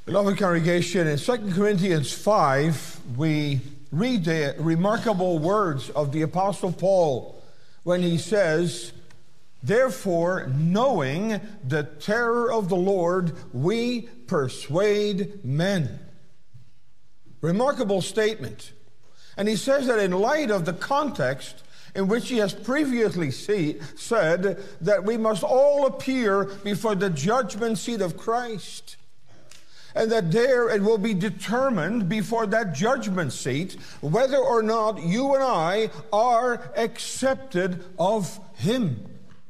Beloved congregation, in 2 Corinthians 5, we read the remarkable words of the Apostle Paul when he says, "Therefore, knowing the terror of the Lord, we persuade men." Remarkable statement. And he says that in light of the context in which he has previously said that we must all appear before the judgment seat of Christ, and that there it will be determined before that judgment seat whether or not you and I are accepted of him.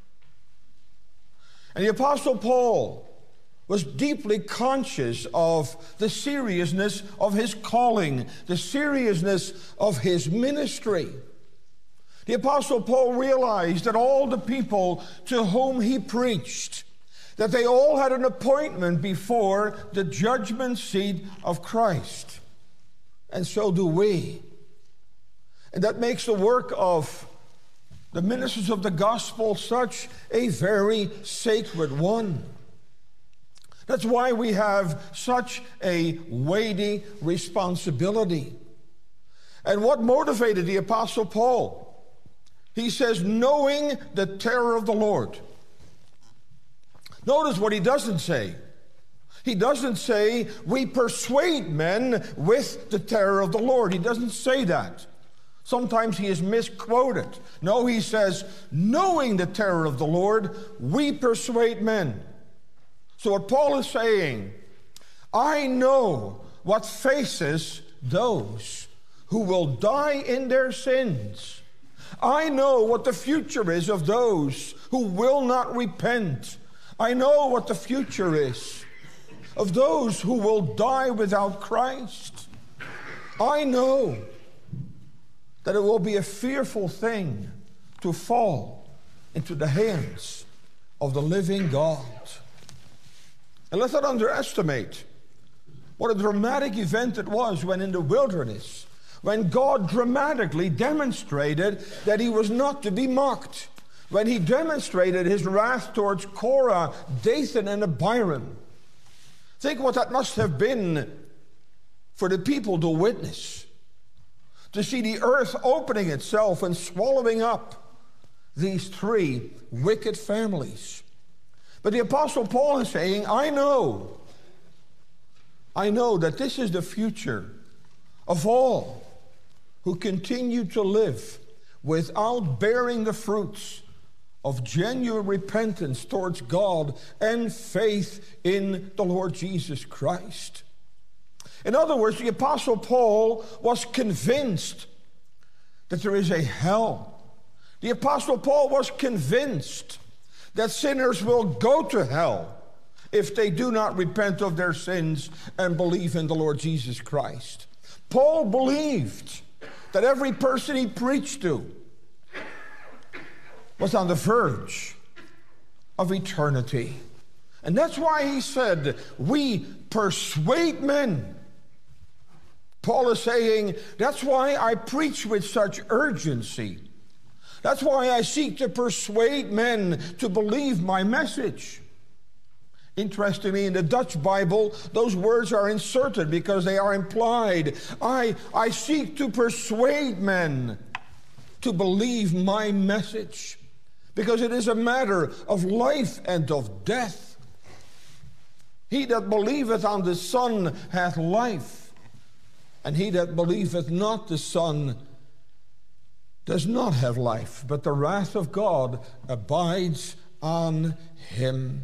And the Apostle Paul was deeply conscious of the seriousness of his calling, the seriousness of his ministry. The Apostle Paul realized that all the people to whom he preached, that they all had an appointment before the judgment seat of Christ. And so do we. And that makes the work of the ministers of the gospel such a very sacred one. That's why we have such a weighty responsibility. And what motivated the Apostle Paul? He says, knowing the terror of the Lord. Notice what he doesn't say. He doesn't say, we persuade men with the terror of the Lord. He doesn't say that. Sometimes he is misquoted. No, he says, knowing the terror of the Lord, we persuade men. So what Paul is saying, I know what faces those who will die in their sins. I know what the future is of those who will not repent. I know what the future is of those who will die without Christ. I know that it will be a fearful thing to fall into the hands of the living God. And let's not underestimate what a dramatic event it was when in the wilderness, when God dramatically demonstrated that he was not to be mocked. When he demonstrated his wrath towards Korah, Dathan, and Abiram. Think what that must have been for the people to witness. To see the earth opening itself and swallowing up these three wicked families. But the Apostle Paul is saying, I know that this is the future of all who continue to live without bearing the fruits of genuine repentance towards God and faith in the Lord Jesus Christ. In other words, the Apostle Paul was convinced that there is a hell. The Apostle Paul was convinced that sinners will go to hell if they do not repent of their sins and believe in the Lord Jesus Christ. Paul believed that every person he preached to was on the verge of eternity. And that's why he said, we persuade men. Paul is saying, that's why I preach with such urgency. That's why I seek to persuade men to believe my message. Interestingly, in the Dutch Bible, those words are inserted because they are implied. I seek to persuade men to believe my message. Because it is a matter of life and of death. He that believeth on the Son hath life, and he that believeth not the Son does not have life, but the wrath of God abides on him.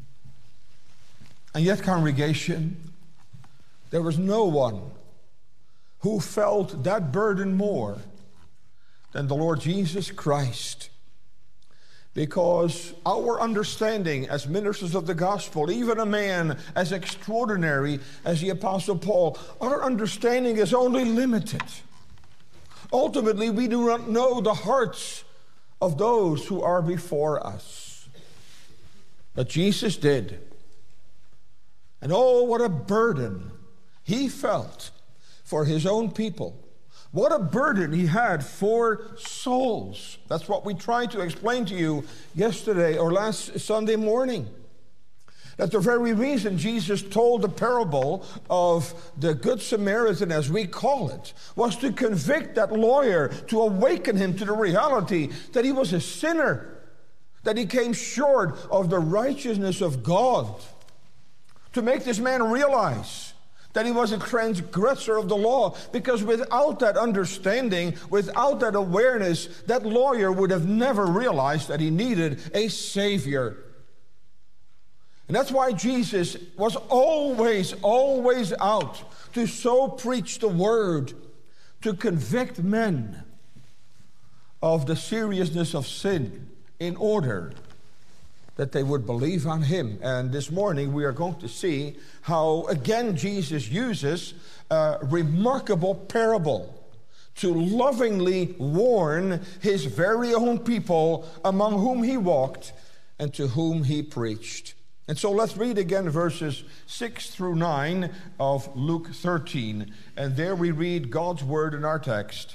And yet, congregation, there was no one who felt that burden more than the Lord Jesus Christ. Because our understanding as ministers of the gospel, even a man as extraordinary as the Apostle Paul, our understanding is only limited. Ultimately, we do not know the hearts of those who are before us. But Jesus did. And oh, what a burden he felt for his own people. What a burden he had for souls. That's what we tried to explain to you yesterday or last Sunday morning. That the very reason Jesus told the parable of the Good Samaritan, as we call it, was to convict that lawyer, to awaken him to the reality that he was a sinner, that he came short of the righteousness of God, to make this man realize that he was a transgressor of the law, because without that understanding, without that awareness, that lawyer would have never realized that he needed a Savior. And that's why Jesus was always out to so preach the word, to convict men of the seriousness of sin in order that they would believe on him. And this morning we are going to see how again Jesus uses a remarkable parable to lovingly warn his very own people among whom he walked and to whom he preached. And so let's read again verses 6 through 9 of Luke 13. And there we read God's word in our text.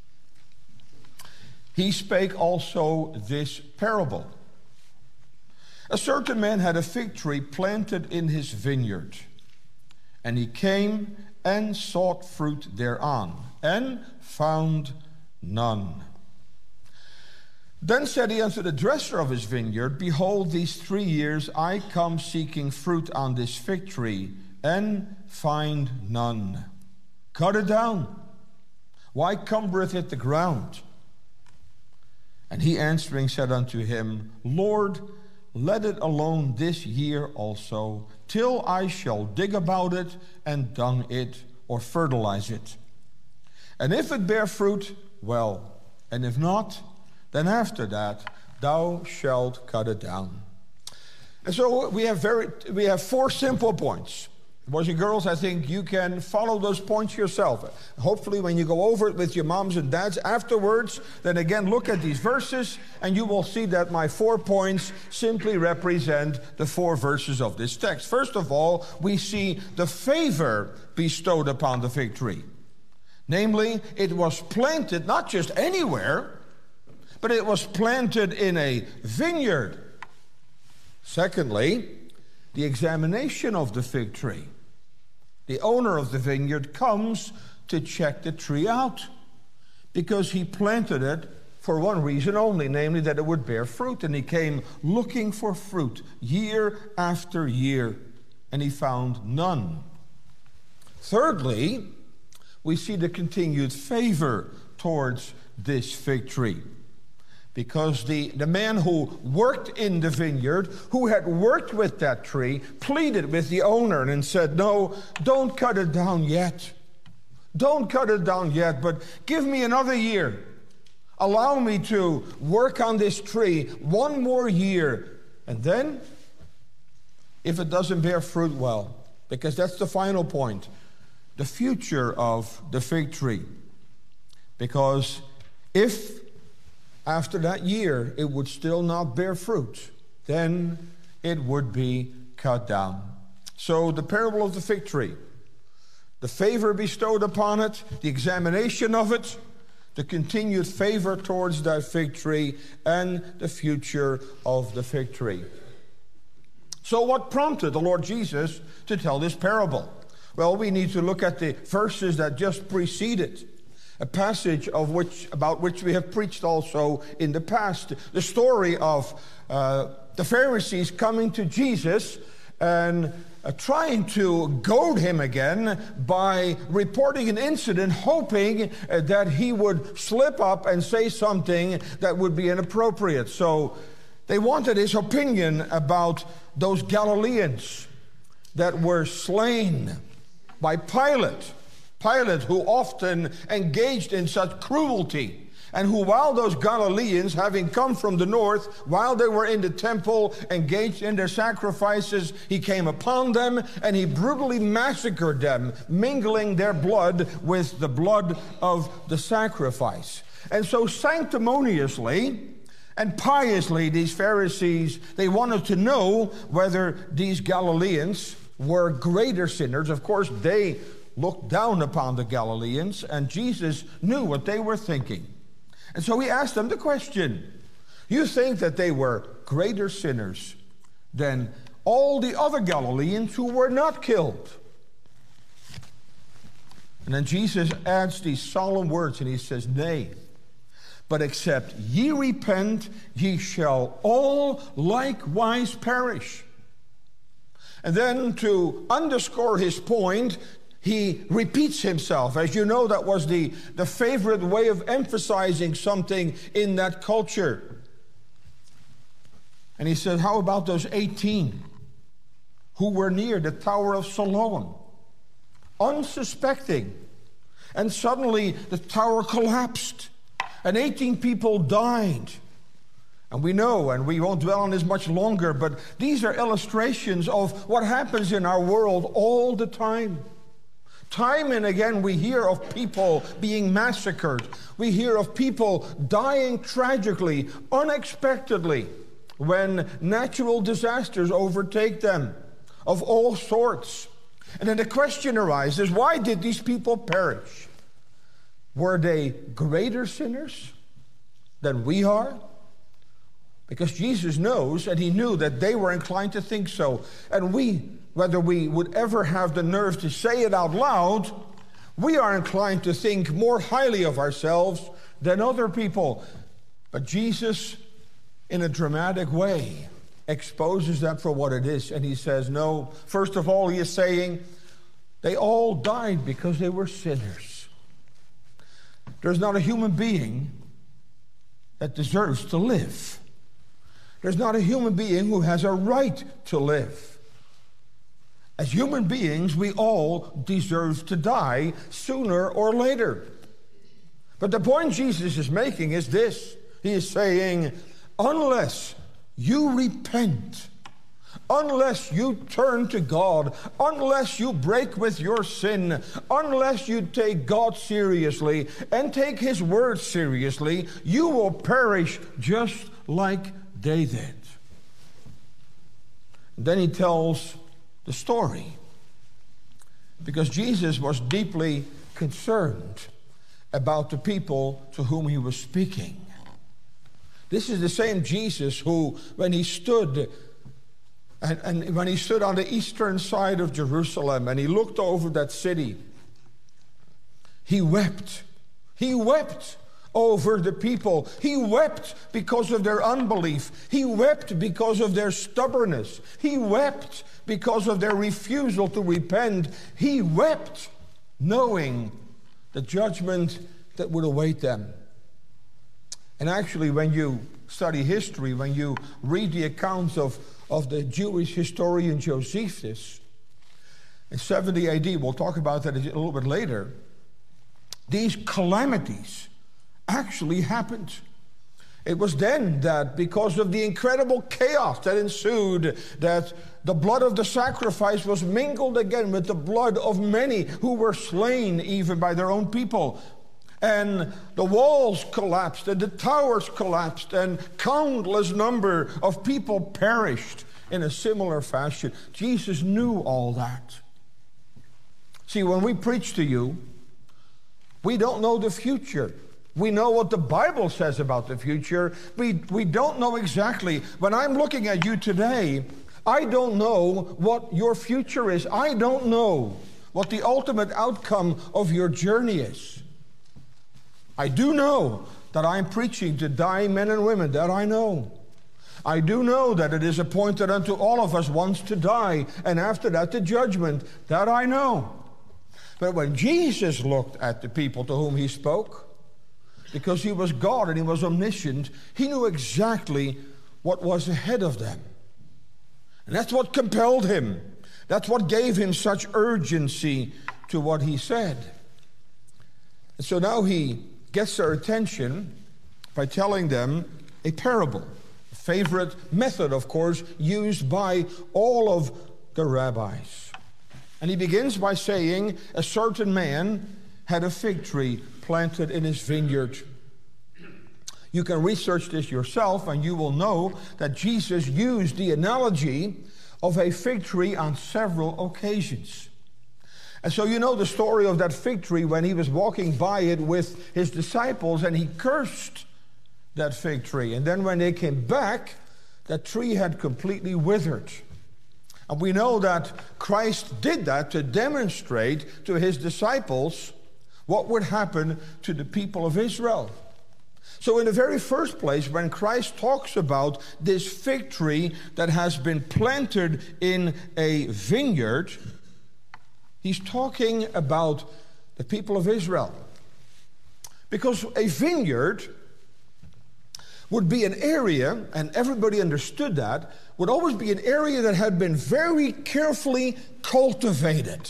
He spake also this parable. A certain man had a fig tree planted in his vineyard, and he came and sought fruit thereon, and found none. Then said he unto the dresser of his vineyard, Behold, these 3 years I come seeking fruit on this fig tree, and find none. Cut it down. Why cumbereth it the ground? And he answering said unto him, Lord, let it alone this year also, till I shall dig about it, and dung it, or fertilize it. And if it bear fruit, well, and if not, then after that thou shalt cut it down. And so we have 4 simple points. Boys and girls, I think you can follow those points yourself. Hopefully when you go over it with your moms and dads afterwards, then again look at these verses and you will see that my 4 points simply represent the 4 verses of this text. First of all, we see the favor bestowed upon the fig tree. Namely, it was planted not just anywhere, but it was planted in a vineyard. Secondly, the examination of the fig tree. The owner of the vineyard comes to check the tree out because he planted it for one reason only, namely that it would bear fruit. And he came looking for fruit year after year, and he found none. Thirdly, we see the continued favor towards this fig tree. Because the man who worked in the vineyard, who had worked with that tree, pleaded with the owner and said, no, don't cut it down yet. Don't cut it down yet, but give me another year. Allow me to work on this tree 1 more year. And then, if it doesn't bear fruit, well, because that's the final point, the future of the fig tree. Because if after that year it would still not bear fruit, then it would be cut down. So the parable of the fig tree, the favor bestowed upon it, the examination of it, the continued favor towards that fig tree, and the future of the fig tree. So what prompted the Lord Jesus to tell this parable? Well, we need to look at the verses that just preceded. A passage about which we have preached also in the past. The story of the Pharisees coming to Jesus and trying to goad him again by reporting an incident, hoping that he would slip up and say something that would be inappropriate. So they wanted his opinion about those Galileans that were slain by Pilate. Pilate, who often engaged in such cruelty, and who, while those Galileans, having come from the north, while they were in the temple, engaged in their sacrifices, he came upon them and he brutally massacred them, mingling their blood with the blood of the sacrifice. And so sanctimoniously and piously, these Pharisees, they wanted to know whether these Galileans were greater sinners. Of course, they looked down upon the Galileans, and Jesus knew what they were thinking. And so he asked them the question, you think that they were greater sinners than all the other Galileans who were not killed. And then Jesus adds these solemn words, and he says, "Nay, but except ye repent, ye shall all likewise perish." And then to underscore his point, he repeats himself. As you know, that was the favorite way of emphasizing something in that culture. And he said, how about those 18 who were near the Tower of Siloam, unsuspecting, and suddenly the tower collapsed, and 18 people died. And we know, and we won't dwell on this much longer, but these are illustrations of what happens in our world all the time. Time and again we hear of people being massacred. We hear of people dying tragically, unexpectedly, when natural disasters overtake them of all sorts. And then the question arises, why did these people perish? Were they greater sinners than we are? Because Jesus knows, and he knew that they were inclined to think so. And we, whether we would ever have the nerve to say it out loud, we are inclined to think more highly of ourselves than other people. But Jesus, in a dramatic way, exposes that for what it is. And he says, no, first of all, he is saying, they all died because they were sinners. There's not a human being that deserves to live. There's not a human being who has a right to live. As human beings, we all deserve to die sooner or later. But the point Jesus is making is this. He is saying, unless you repent, unless you turn to God, unless you break with your sin, unless you take God seriously and take his word seriously, you will perish just like they did. Then he tells the story, because Jesus was deeply concerned about the people to whom he was speaking. This is the same Jesus who, when he stood and when he stood on the eastern side of Jerusalem and he looked over that city, he wept. He wept over the people. He wept because of their unbelief. He wept because of their stubbornness. He wept because of their refusal to repent. He wept knowing the judgment that would await them. And actually, when you study history, when you read the accounts of the Jewish historian Josephus, in 70 AD, we'll talk about that a little bit later, these calamities actually happened. It was then that, because of the incredible chaos that ensued, that the blood of the sacrifice was mingled again with the blood of many who were slain even by their own people. And the walls collapsed, and the towers collapsed, and countless number of people perished in a similar fashion. Jesus knew all that. See, when we preach to you, we don't know the future. We know what the Bible says about the future. We don't know exactly. When I'm looking at you today, I don't know what your future is. I don't know what the ultimate outcome of your journey is. I do know that I'm preaching to dying men and women. That I know. I do know that it is appointed unto all of us once to die, and after that the judgment. That I know. But when Jesus looked at the people to whom he spoke, because he was God and he was omniscient, he knew exactly what was ahead of them. And that's what compelled him. That's what gave him such urgency to what he said. And so now he gets their attention by telling them a parable. A favorite method, of course, used by all of the rabbis. And he begins by saying, a certain man had a fig tree planted in his vineyard. You can research this yourself, and you will know that Jesus used the analogy of a fig tree on several occasions. And so you know the story of that fig tree when he was walking by it with his disciples, and he cursed that fig tree. And then when they came back, that tree had completely withered. And we know that Christ did that to demonstrate to his disciples what would happen to the people of Israel. So in the very first place, when Christ talks about this fig tree that has been planted in a vineyard, he's talking about the people of Israel. Because a vineyard would be an area, and everybody understood that, would always be an area that had been very carefully cultivated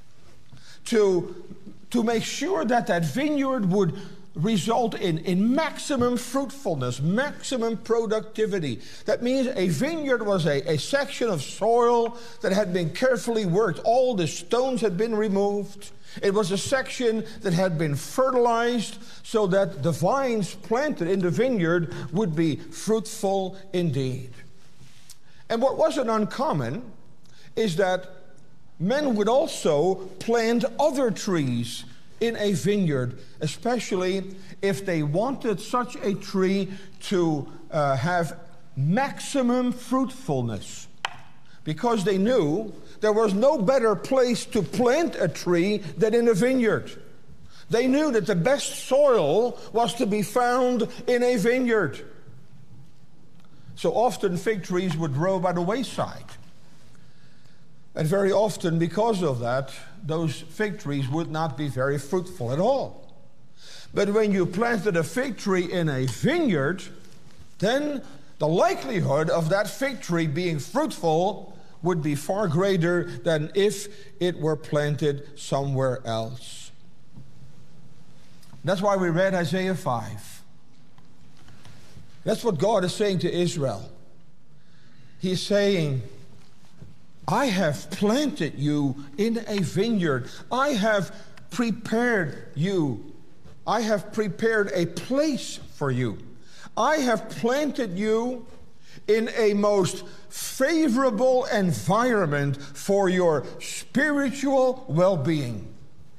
to make sure that that vineyard would result in maximum fruitfulness, maximum productivity. That means a vineyard was a section of soil that had been carefully worked. All the stones had been removed. It was a section that had been fertilized so that the vines planted in the vineyard would be fruitful indeed. And what wasn't uncommon is that men would also plant other trees in a vineyard, especially if they wanted such a tree to have maximum fruitfulness, because they knew there was no better place to plant a tree than in a vineyard. They knew that the best soil was to be found in a vineyard. So often fig trees would grow by the wayside. And very often, because of that, those fig trees would not be very fruitful at all. But when you planted a fig tree in a vineyard, then the likelihood of that fig tree being fruitful would be far greater than if it were planted somewhere else. That's why we read Isaiah 5. That's what God is saying to Israel. He's saying, I have planted you in a vineyard. I have prepared you. I have prepared a place for you. I have planted you in a most favorable environment for your spiritual well-being.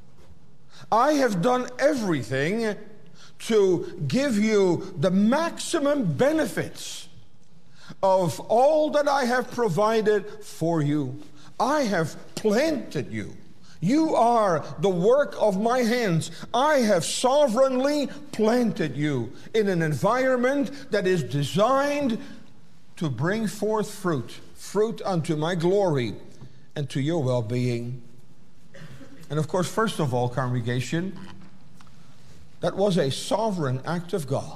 I have done everything to give you the maximum benefits of all that I have provided for you. I have planted you. You are the work of my hands. I have sovereignly planted you in an environment that is designed to bring forth fruit unto my glory and to your well-being. And of course, first of all, congregation, that was a sovereign act of God.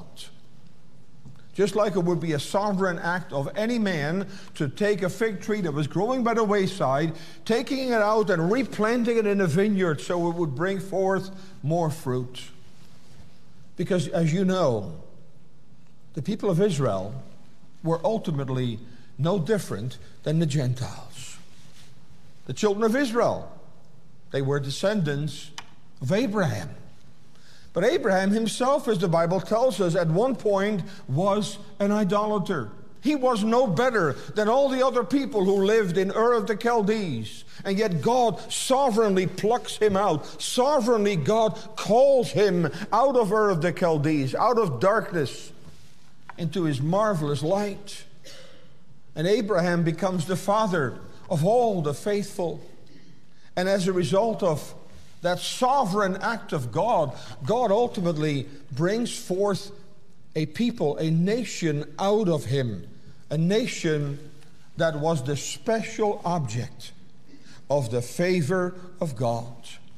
Just like it would be a sovereign act of any man to take a fig tree that was growing by the wayside, taking it out and replanting it in a vineyard so it would bring forth more fruit. Because as you know, the people of Israel were ultimately no different than the Gentiles. The children of Israel, they were descendants of Abraham. But Abraham himself, as the Bible tells us, at one point was an idolater. He was no better than all the other people who lived in Ur of the Chaldees. And yet God sovereignly plucks him out. Sovereignly God calls him out of Ur of the Chaldees, out of darkness, into his marvelous light. And Abraham becomes the father of all the faithful. And as a result of that sovereign act of God, God ultimately brings forth a people, a nation out of him, a nation that was the special object of the favor of God.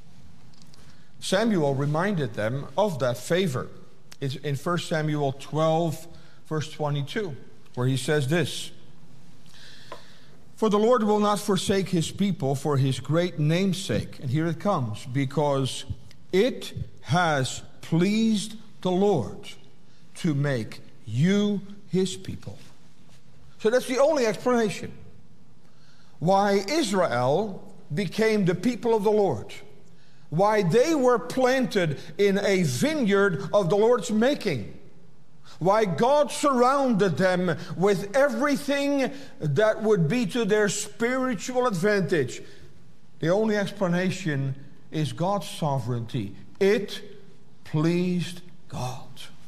Samuel reminded them of that favor. It's in 1 Samuel 12, verse 22, where he says this, "For the Lord will not forsake his people for his great name's sake." And here it comes. "Because it has pleased the Lord to make you his people." So that's the only explanation why Israel became the people of the Lord. Why they were planted in a vineyard of the Lord's making. Why God surrounded them with everything that would be to their spiritual advantage. The only explanation is God's sovereignty. It pleased God.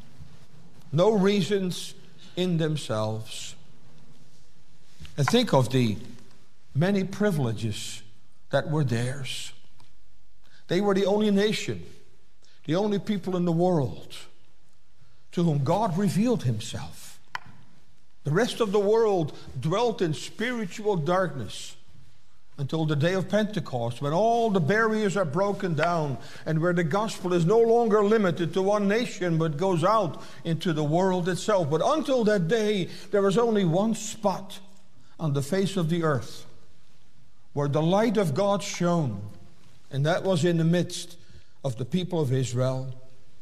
No reasons in themselves. And think of the many privileges that were theirs. They were the only nation, the only people in the world to whom God revealed himself. The rest of the world dwelt in spiritual darkness until the day of Pentecost, when all the barriers are broken down and where the gospel is no longer limited to one nation but goes out into the world itself. But until that day, there was only one spot on the face of the earth where the light of God shone, and that was in the midst of the people of Israel.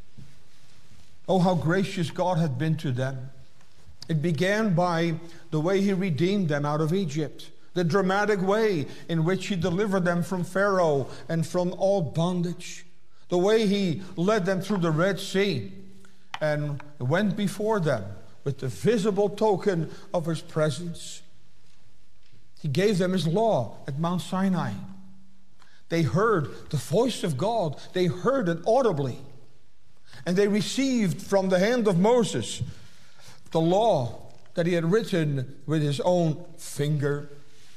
Oh, how gracious God had been to them. It began by the way he redeemed them out of Egypt, the dramatic way in which he delivered them from Pharaoh and from all bondage, the way he led them through the Red Sea and went before them with the visible token of his presence. He gave them his law at Mount Sinai. They heard the voice of God. They heard it audibly. And they received from the hand of Moses the law that he had written with his own finger.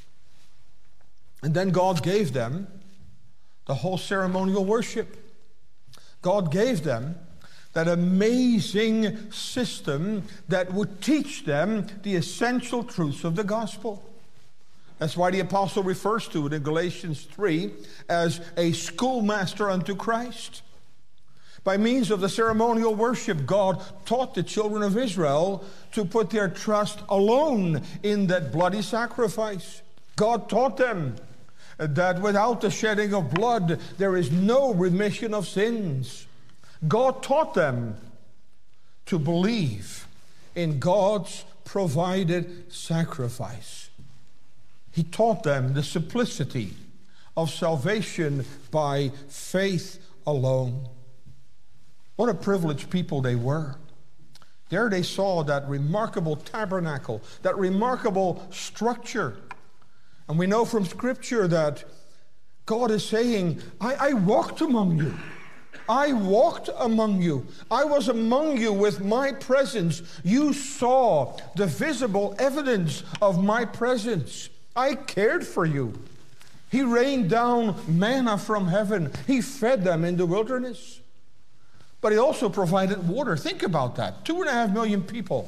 And then God gave them the whole ceremonial worship. God gave them that amazing system that would teach them the essential truths of the gospel. That's why the apostle refers to it in Galatians 3 as a schoolmaster unto Christ. By means of the ceremonial worship, God taught the children of Israel to put their trust alone in that bloody sacrifice. God taught them that without the shedding of blood, there is no remission of sins. God taught them to believe in God's provided sacrifice. He taught them the simplicity of salvation by faith alone. What a privileged people they were. There they saw that remarkable tabernacle, that remarkable structure. And we know from Scripture that God is saying, I walked among you. I walked among you. I was among you with my presence. You saw the visible evidence of my presence. I cared for you. He rained down manna from heaven. He fed them in the wilderness. But he also provided water. Think about that. 2.5 million people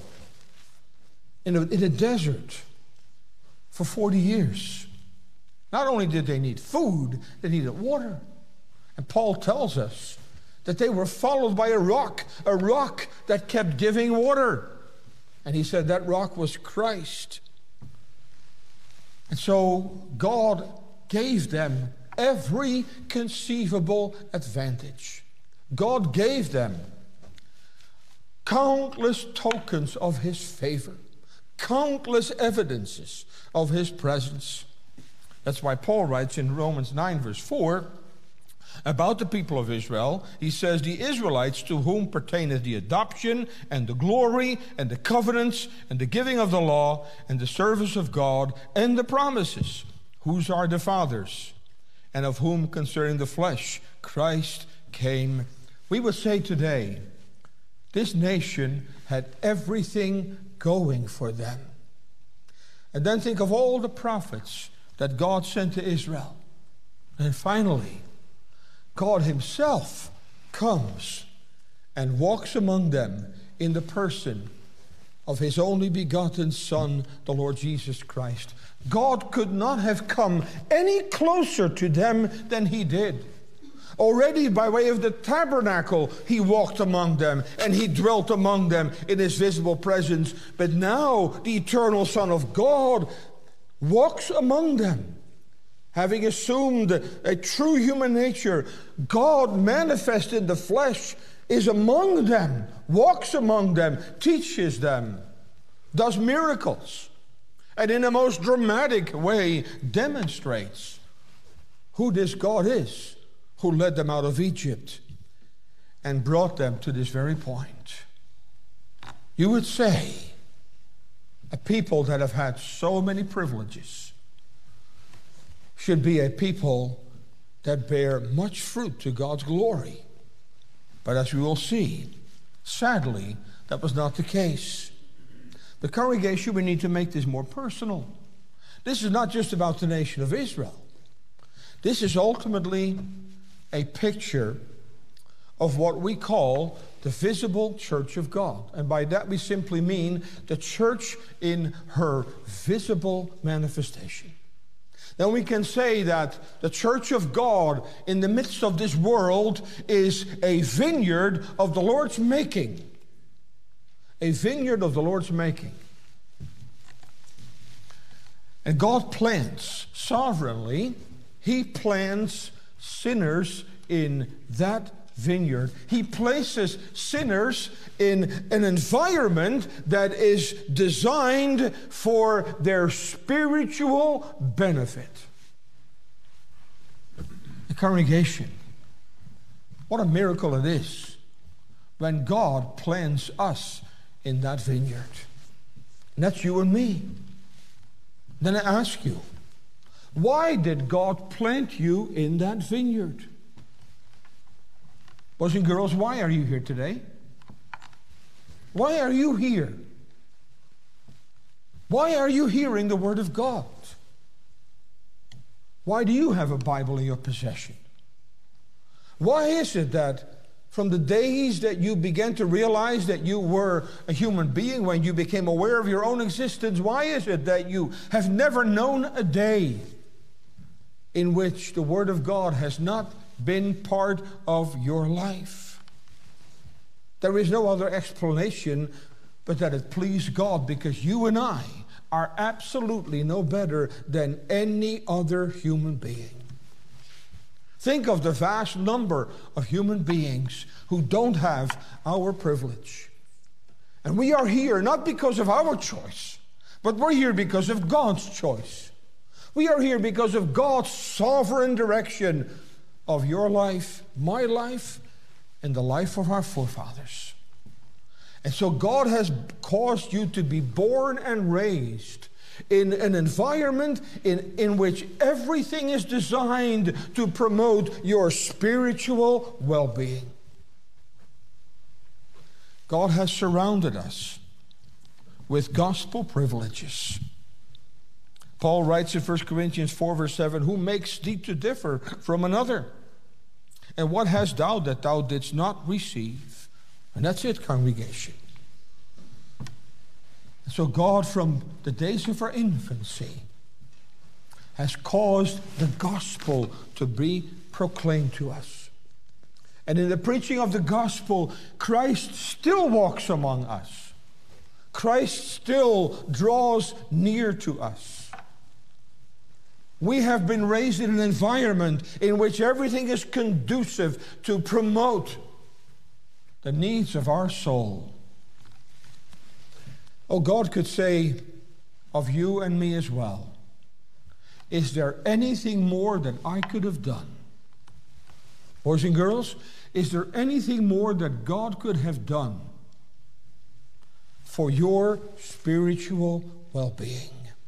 in a desert for 40 years. Not only did they need food, they needed water. And Paul tells us that they were followed by a rock that kept giving water. And he said that rock was Christ. And so God gave them every conceivable advantage. God gave them countless tokens of his favor, countless evidences of his presence. That's why Paul writes in Romans 9 verse 4 about the people of Israel. He says, the Israelites to whom pertaineth the adoption and the glory and the covenants and the giving of the law and the service of God and the promises, whose are the fathers, and of whom concerning the flesh Christ came. We would say today, this nation had everything going for them. And then think of all the prophets that God sent to Israel. And finally, God himself comes and walks among them in the person of his only begotten Son, the Lord Jesus Christ. God could not have come any closer to them than he did. Already by way of the tabernacle, he walked among them and he dwelt among them in his visible presence. But now the eternal Son of God walks among them. Having assumed a true human nature, God manifested in the flesh is among them, walks among them, teaches them, does miracles, and in a most dramatic way demonstrates who this God is who led them out of Egypt and brought them to this very point. You would say a people that have had so many privileges should be a people that bear much fruit to God's glory. But as we will see, sadly, that was not the case. The congregation, we need to make this more personal. This is not just about the nation of Israel. This is ultimately a picture of what we call the visible church of God. And by that we simply mean the church in her visible manifestation. Then we can say that the church of God in the midst of this world is a vineyard of the Lord's making. A vineyard of the Lord's making. And God plants sovereignly. He plants sinners in that vineyard. He places sinners in an environment that is designed for their spiritual benefit. The congregation, what a miracle it is when God plants us in that vineyard. And that's you and me. Then I ask you, why did God plant you in that vineyard? Boys and girls, why are you here today? Why are you here? Why are you hearing the Word of God? Why do you have a Bible in your possession? Why is it that from the days that you began to realize that you were a human being, when you became aware of your own existence, why is it that you have never known a day in which the Word of God has not been part of your life? There is no other explanation but that it pleased God, because you and I are absolutely no better than any other human being. Think of the vast number of human beings who don't have our privilege. And we are here not because of our choice, but we're here because of God's choice. We are here because of God's sovereign direction of your life, my life, and the life of our forefathers. And so God has caused you to be born and raised in an environment in which everything is designed to promote your spiritual well-being. God has surrounded us with gospel privileges. Paul writes in 1 Corinthians 4, verse 7, who makes thee to differ from another? And what hast thou that thou didst not receive? And that's it, congregation. So God, from the days of our infancy, has caused the gospel to be proclaimed to us. And in the preaching of the gospel, Christ still walks among us. Christ still draws near to us. We have been raised in an environment in which everything is conducive to promote the needs of our soul. Oh, God could say of you and me as well, is there anything more that I could have done? Boys and girls, is there anything more that God could have done for your spiritual well-being?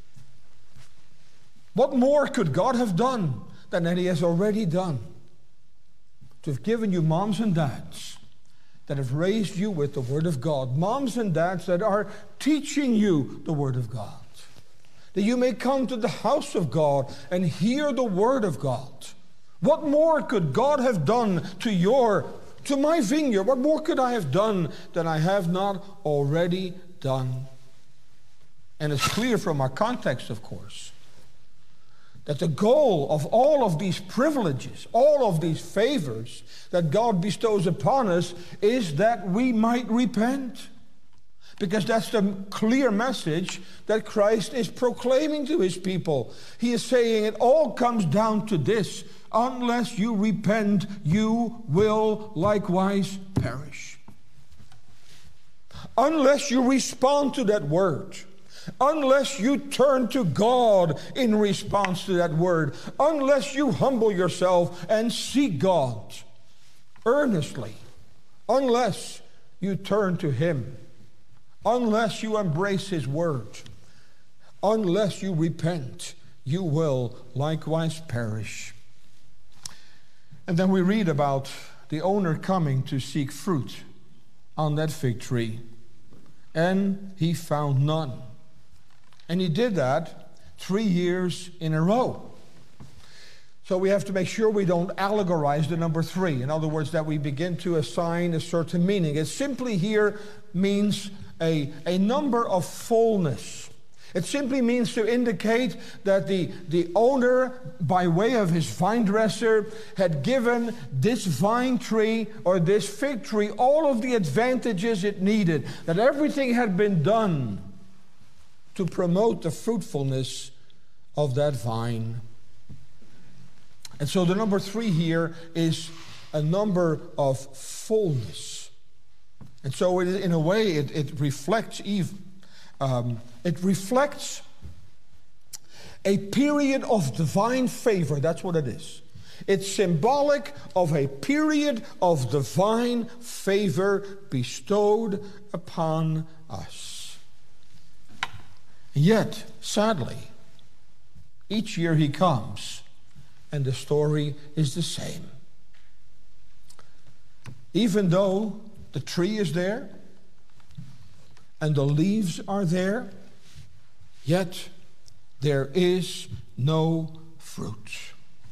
What more could God have done than that He has already done? To have given you moms and dads that have raised you with the Word of God. Moms and dads that are teaching you the Word of God. That you may come to the house of God and hear the Word of God. What more could God have done to my vineyard? What more could I have done than I have not already done? And it's clear from our context, of course, that the goal of all of these privileges, all of these favors that God bestows upon us is that we might repent. Because that's the clear message that Christ is proclaiming to His people. He is saying it all comes down to this: unless you repent, you will likewise perish. Unless you respond to that word, unless you turn to God in response to that word, unless you humble yourself and seek God earnestly, unless you turn to Him, unless you embrace His word, unless you repent, you will likewise perish. And then we read about the owner coming to seek fruit on that fig tree, and he found none. And he did that 3 years in a row. So we have to make sure we don't allegorize the number 3. In other words, that we begin to assign a certain meaning. It simply here means a number of fullness. It simply means to indicate that the owner, by way of his vine dresser, had given this vine tree or this fig tree all of the advantages it needed, that everything had been done to promote the fruitfulness of that vine. And so the number 3 here is a number of fullness. And so in a way it reflects it reflects a period of divine favor. That's what it is. It's symbolic of a period of divine favor bestowed upon us. Yet, sadly, each year he comes, and the story is the same. Even though the tree is there, and the leaves are there, yet there is no fruit.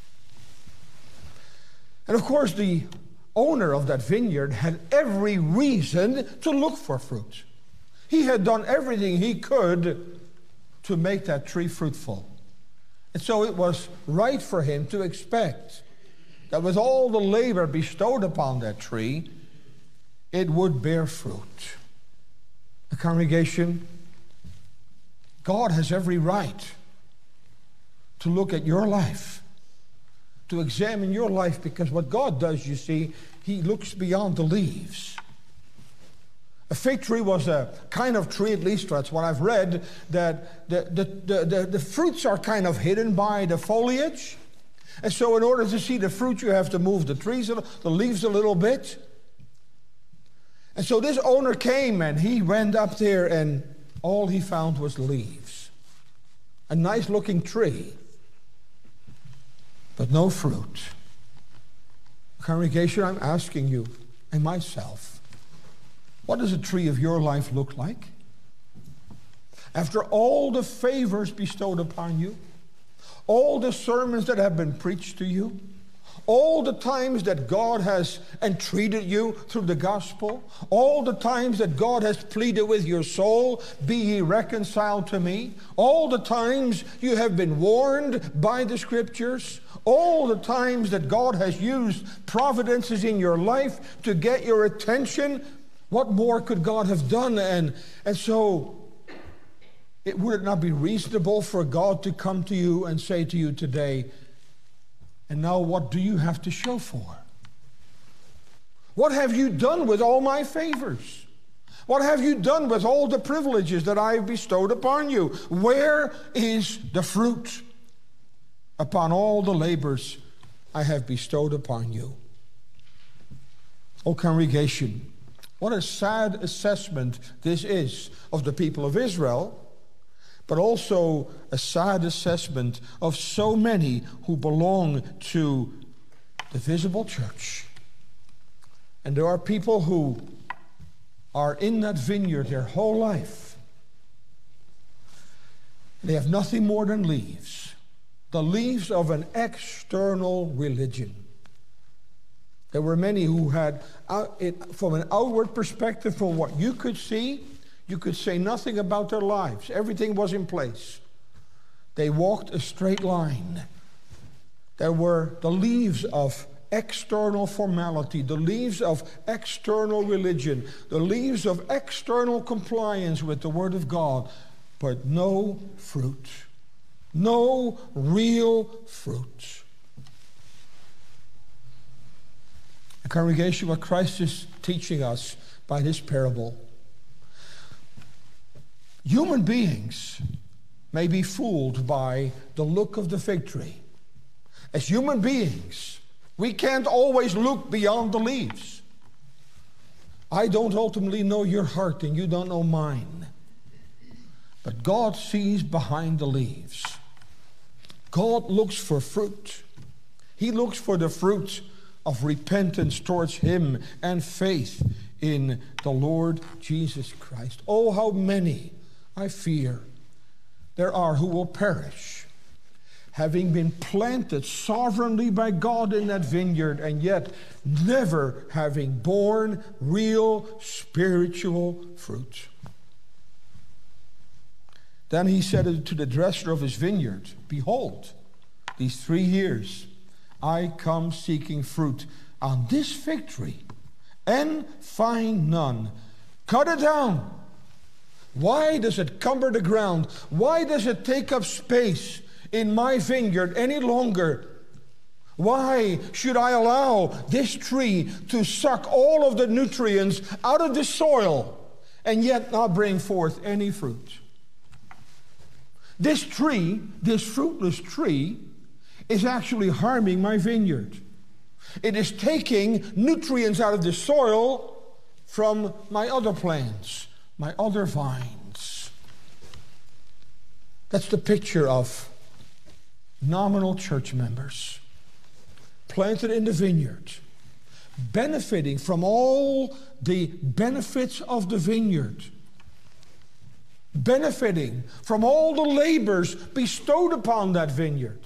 And of course, the owner of that vineyard had every reason to look for fruit. He had done everything he could to make that tree fruitful. And so it was right for him to expect that with all the labor bestowed upon that tree, it would bear fruit. The congregation, God has every right to look at your life, to examine your life, because what God does, you see, he looks beyond the leaves. A fig tree was a kind of tree, at least that's what I've read, that the fruits are kind of hidden by the foliage. And so in order to see the fruit, you have to move the leaves a little bit. And so this owner came and he went up there and all he found was leaves. A nice looking tree, but no fruit. Congregation, I'm asking you and myself, what does a tree of your life look like? After all the favors bestowed upon you, all the sermons that have been preached to you, all the times that God has entreated you through the gospel, all the times that God has pleaded with your soul, be ye reconciled to me, all the times you have been warned by the scriptures, all the times that God has used providences in your life to get your attention, what more could God have done? And so, would it not be reasonable for God to come to you and say to you today, and now what do you have to show for? What have you done with all my favors? What have you done with all the privileges that I have bestowed upon you? Where is the fruit upon all the labors I have bestowed upon you? O congregation, what a sad assessment this is of the people of Israel, but also a sad assessment of so many who belong to the visible church. And there are people who are in that vineyard their whole life. They have nothing more than leaves, the leaves of an external religion. There were many who had, from an outward perspective, from what you could see, you could say nothing about their lives. Everything was in place. They walked a straight line. There were the leaves of external formality, the leaves of external religion, the leaves of external compliance with the Word of God, but no fruit. No real fruit. The congregation, what Christ is teaching us by this parable, human beings may be fooled by the look of the fig tree. As human beings, we can't always look beyond the leaves. I don't ultimately know your heart and you don't know mine. But God sees behind the leaves. God looks for fruit. He looks for the fruit of repentance towards Him and faith in the Lord Jesus Christ. Oh, how many, I fear, there are who will perish, having been planted sovereignly by God in that vineyard, and yet never having borne real spiritual fruit. Then he said to the dresser of his vineyard, behold, these 3 years I come seeking fruit on this fig tree, and find none. Cut it down. Why does it cumber the ground? Why does it take up space in my vineyard any longer? Why should I allow this tree to suck all of the nutrients out of the soil and yet not bring forth any fruit? This tree, this fruitless tree, is actually harming my vineyard. It is taking nutrients out of the soil from my other plants, my other vines. That's the picture of nominal church members planted in the vineyard, benefiting from all the benefits of the vineyard, benefiting from all the labors bestowed upon that vineyard,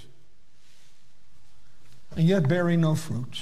and yet bearing no fruit.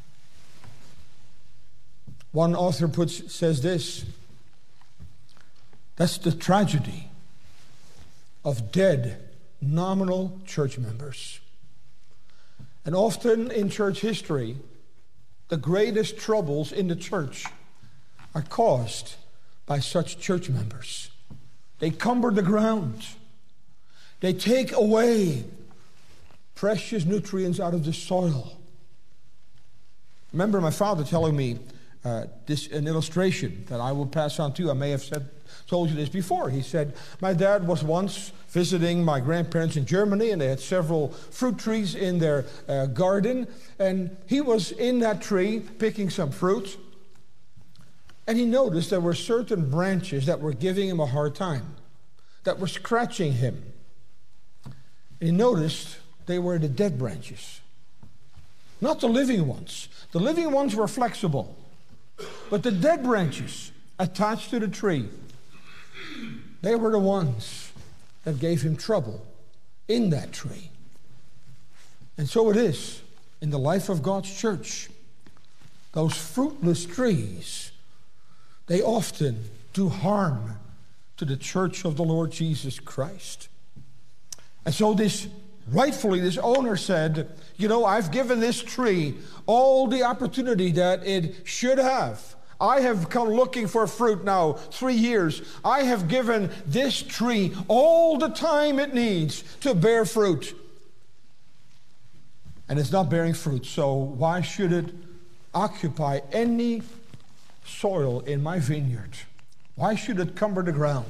One author says this: that's the tragedy of dead nominal church members. And often in church history, the greatest troubles in the church are caused by such church members. They cumber the ground. They take away precious nutrients out of the soil. Remember my father telling me an illustration that I will pass on to you. I may have told you this before. He said, my dad was once visiting my grandparents in Germany, and they had several fruit trees in their garden, and he was in that tree picking some fruit, and he noticed there were certain branches that were giving him a hard time, that were scratching him. And he noticed they were the dead branches, not the living ones. The living ones were flexible, but the dead branches attached to the tree, they were the ones that gave him trouble in that tree. And so it is in the life of God's church. Those fruitless trees, they often do harm to the church of the Lord Jesus Christ. And so rightfully, this owner said, I've given this tree all the opportunity that it should have. I have come looking for fruit now 3 years. I have given this tree all the time it needs to bear fruit. And it's not bearing fruit, so why should it occupy any soil in my vineyard? Why should it cumber the ground?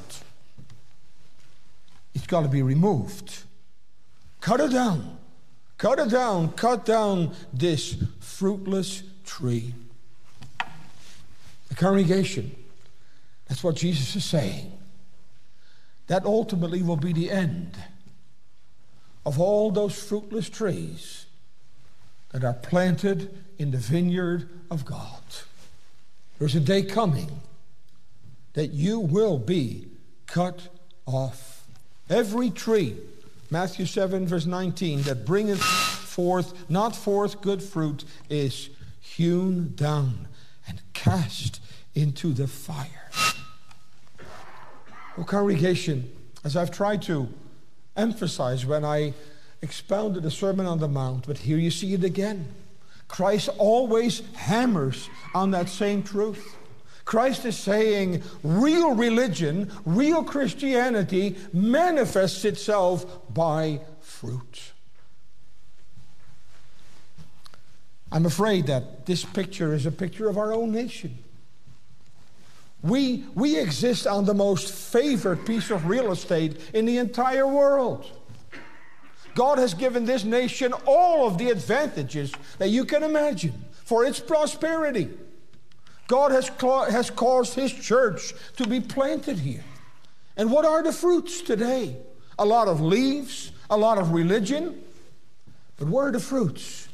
It's got to be removed. Cut it down. Cut it down. Cut down this fruitless tree. The congregation, that's what Jesus is saying. That ultimately will be the end of all those fruitless trees that are planted in the vineyard of God. There's a day coming that you will be cut off. Every tree, Matthew 7, verse 19, that bringeth not forth good fruit is hewn down and cast into the fire. Oh, congregation, as I've tried to emphasize when I expounded the Sermon on the Mount, but here you see it again. Christ always hammers on that same truth. Christ is saying real religion, real Christianity manifests itself by fruit. I'm afraid that this picture is a picture of our own nation. We exist on the most favored piece of real estate in the entire world. God has given this nation all of the advantages that you can imagine for its prosperity. God has caused His church to be planted here. And what are the fruits today? A lot of leaves, a lot of religion. But where are the fruits?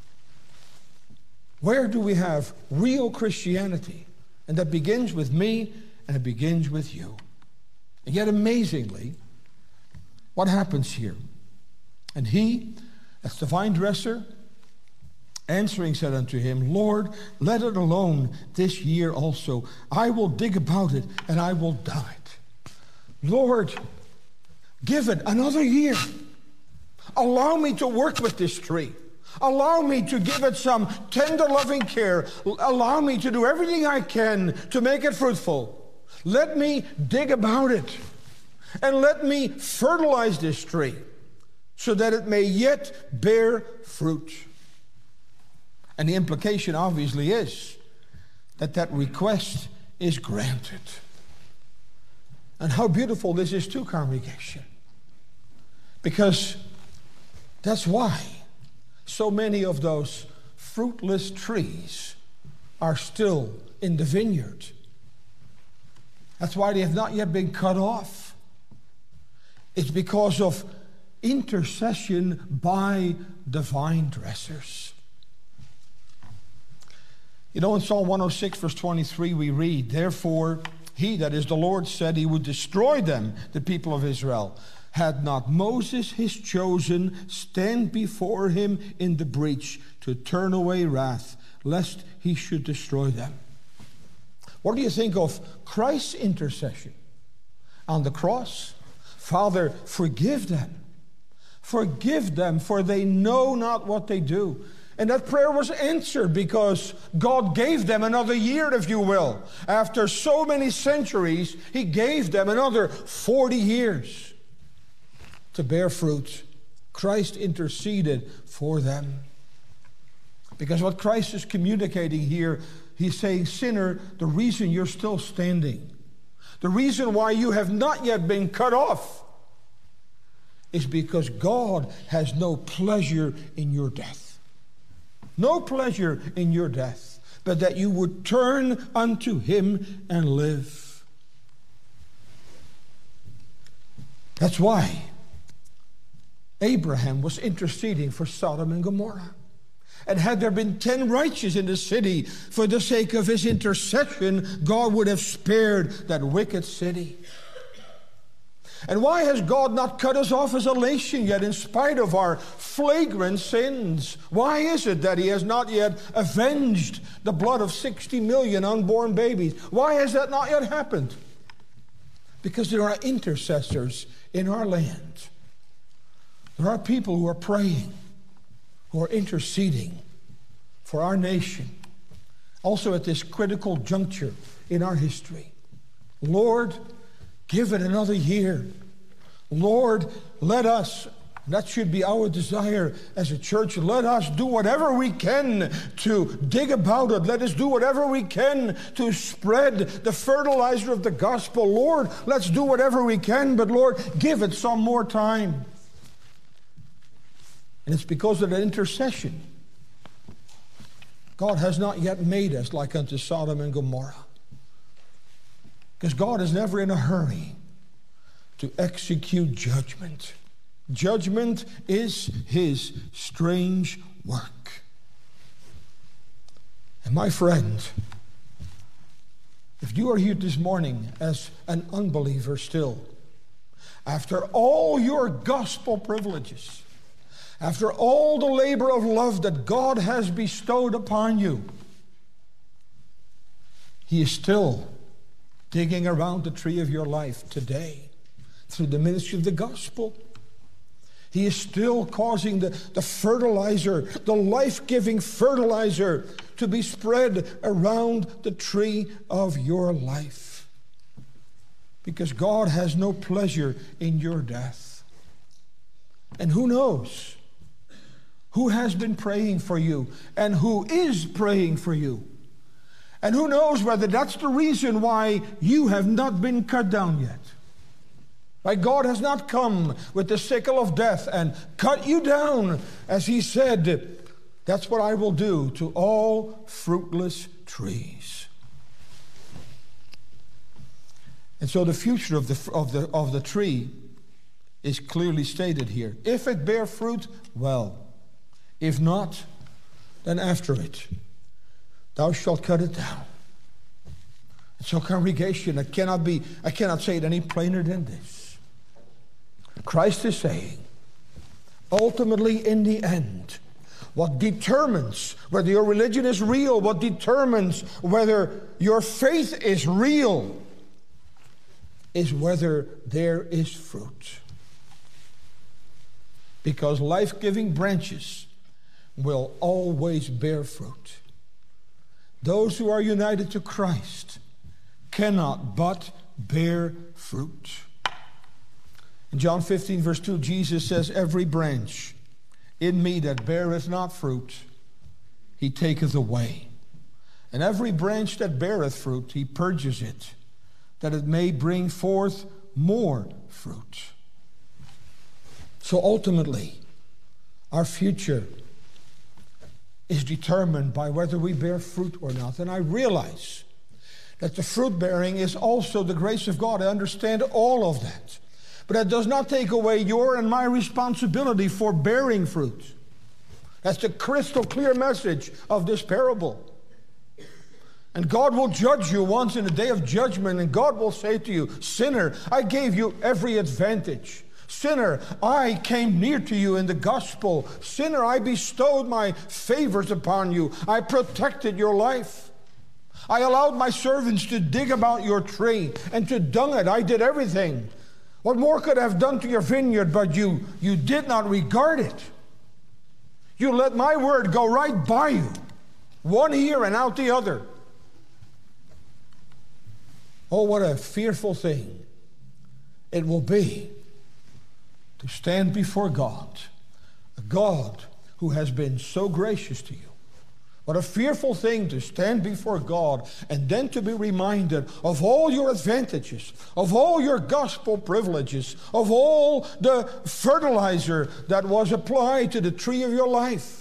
Where do we have real Christianity? And that begins with me and it begins with you. And yet amazingly, What happens here? And he, that's the vine dresser, answering said unto him, Lord, let it alone this year also. I will dig about it, and I will dow it. Lord, give it another year. Allow me to work with this tree. Allow me to give it some tender, loving care. Allow me to do everything I can to make it fruitful. Let me dig about it. And let me fertilize this tree so that it may yet bear fruit. And the implication obviously is that request is granted. And how beautiful this is too, congregation. Because that's why so many of those fruitless trees are still in the vineyard. That's why they have not yet been cut off. It's because of intercession by the vine dressers. You know, in Psalm 106, verse 23, we read, Therefore, he, that is the Lord, said he would destroy them, the people of Israel. Had not Moses, his chosen, stand before him in the breach to turn away wrath, lest he should destroy them. What do you think of Christ's intercession on the cross? Father, forgive them. Forgive them, for they know not what they do. And that prayer was answered because God gave them another year, if you will. After so many centuries, he gave them another 40 years to bear fruit. Christ interceded for them. Because what Christ is communicating here, he's saying, sinner, the reason you're still standing, the reason why you have not yet been cut off, is because God has no pleasure in your death. No pleasure in your death, but that you would turn unto him and live. That's why Abraham was interceding for Sodom and Gomorrah. And had there been 10 righteous in the city, for the sake of his intercession, God would have spared that wicked city. And why has God not cut us off as a nation yet in spite of our flagrant sins? Why is it that he has not yet avenged the blood of 60 million unborn babies? Why has that not yet happened? Because there are intercessors in our land. There are people who are praying, who are interceding for our nation. Also at this critical juncture in our history. Lord, give it another year. Lord, let us, that should be our desire as a church, let us do whatever we can to dig about it. Let us do whatever we can to spread the fertilizer of the gospel. Lord, let's do whatever we can, but Lord, give it some more time. And it's because of that intercession. God has not yet made us like unto Sodom and Gomorrah. Because God is never in a hurry to execute judgment. Judgment is his strange work. And my friend, if you are here this morning as an unbeliever still, after all your gospel privileges, after all the labor of love that God has bestowed upon you, he is still digging around the tree of your life today through the ministry of the gospel. He is still causing the fertilizer, the life-giving fertilizer, to be spread around the tree of your life. Because God has no pleasure in your death. And who knows who has been praying for you and who is praying for you. And who knows whether that's the reason why you have not been cut down yet. Why God has not come with the sickle of death and cut you down, as he said, that's what I will do to all fruitless trees. And so the future of the tree is clearly stated here. If it bear fruit, well. If not, then after it, thou shalt cut it down. And so, congregation, I cannot say it any plainer than this. Christ is saying, ultimately in the end, what determines whether your religion is real, what determines whether your faith is real, is whether there is fruit. Because life-giving branches will always bear fruit. Those who are united to Christ cannot but bear fruit. In John 15, verse 2, Jesus says, every branch in me that beareth not fruit, he taketh away. And every branch that beareth fruit, he purges it, that it may bring forth more fruit. So ultimately, our future is determined by whether we bear fruit or not. And I realize that the fruit bearing is also the grace of God. I understand all of that. But that does not take away your and my responsibility for bearing fruit. That's the crystal clear message of this parable. And God will judge you once in the day of judgment, and God will say to you, sinner, I gave you every advantage. Sinner, I came near to you in the gospel. Sinner, I bestowed my favors upon you. I protected your life. I allowed my servants to dig about your tree and to dung it. I did everything. What more could I have done to your vineyard, but you did not regard it. You let my word go right by you, one ear and out the other. Oh, what a fearful thing it will be to stand before God, a God who has been so gracious to you. What a fearful thing to stand before God and then to be reminded of all your advantages, of all your gospel privileges, of all the fertilizer that was applied to the tree of your life.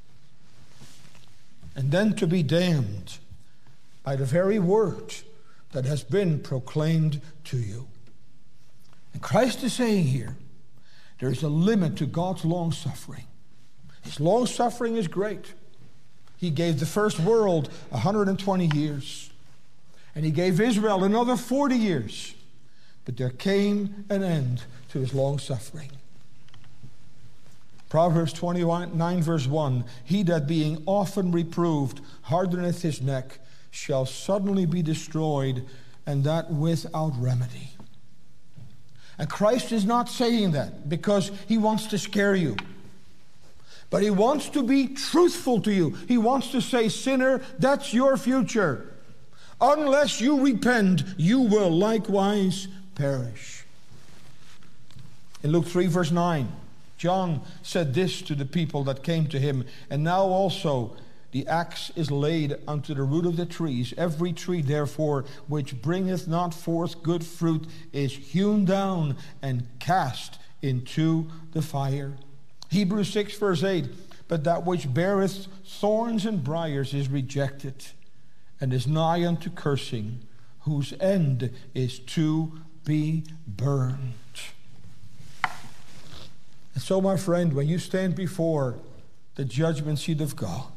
And then to be damned by the very word that has been proclaimed to you. And Christ is saying here, there is a limit to God's long-suffering. His long-suffering is great. He gave the first world 120 years. And he gave Israel another 40 years. But there came an end to his long-suffering. Proverbs 29 verse 1, he that being often reproved hardeneth his neck shall suddenly be destroyed, and that without remedy. And Christ is not saying that because he wants to scare you. But he wants to be truthful to you. He wants to say, sinner, that's your future. Unless you repent, you will likewise perish. In Luke 3 verse 9, John said this to the people that came to him, and now also the axe is laid unto the root of the trees. Every tree, therefore, which bringeth not forth good fruit is hewn down and cast into the fire. Hebrews 6 verse 8, but that which beareth thorns and briars is rejected, and is nigh unto cursing, whose end is to be burned. And so, my friend, when you stand before the judgment seat of God,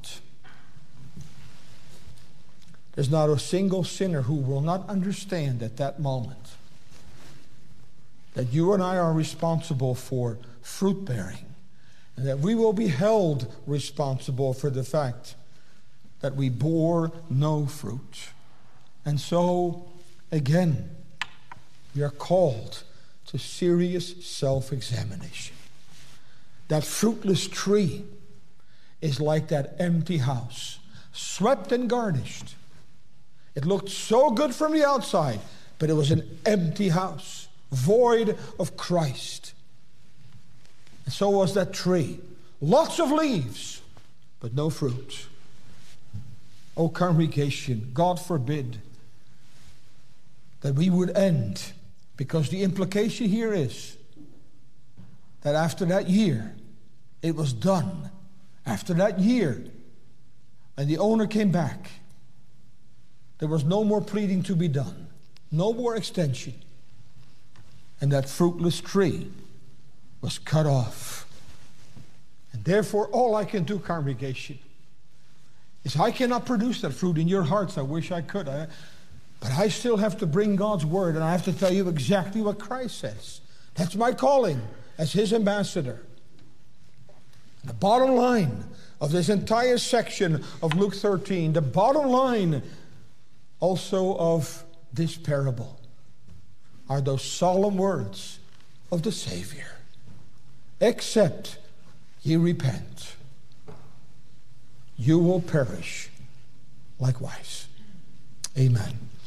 there's not a single sinner who will not understand at that moment that you and I are responsible for fruit bearing, and that we will be held responsible for the fact that we bore no fruit. And so, again, we are called to serious self-examination. That fruitless tree is like that empty house, swept and garnished. It looked so good from the outside, but it was an empty house, void of Christ. And so was that tree. Lots of leaves, but no fruit. Oh, congregation, God forbid that we would end, because the implication here is that after that year, it was done. After that year, and the owner came back, there was no more pleading to be done, no more extension. And that fruitless tree was cut off. And therefore, all I can do, congregation, is I cannot produce that fruit in your hearts. I wish I could. But I still have to bring God's word, and I have to tell you exactly what Christ says. That's my calling as his ambassador. The bottom line of this entire section of Luke 13, the bottom line also of this parable, are those solemn words of the Savior. Except ye repent, you will perish likewise. Amen.